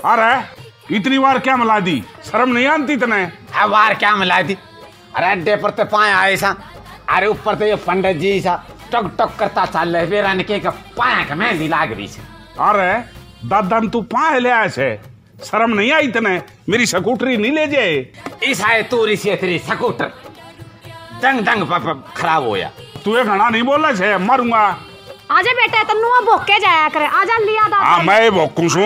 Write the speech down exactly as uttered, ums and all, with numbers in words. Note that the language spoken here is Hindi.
अरे इतनी बार क्या मिला दी, शर्म नहीं आती तने? अब बार क्या मिला दी? अरे अड्डे पर तो पाए आए सा, अरे ऊपर तो ये पंडित जी सा टक टक करता चल रहे बेरा निके का पाए का मेहंदी लाग रही से। अरे दादन तू पाए ले आए से, शर्म नहीं आई तने? मेरी स्कूटरी नहीं ले जाए? इस आए तूरी से तेरी स्कूटर दंग दंग खराब होया। तू ये घना नहीं बोला से, मारूंगा। आजा बेटा तन्नू भोके जाया करे, आजा लिया दादा। हाँ मैं भोकू सू।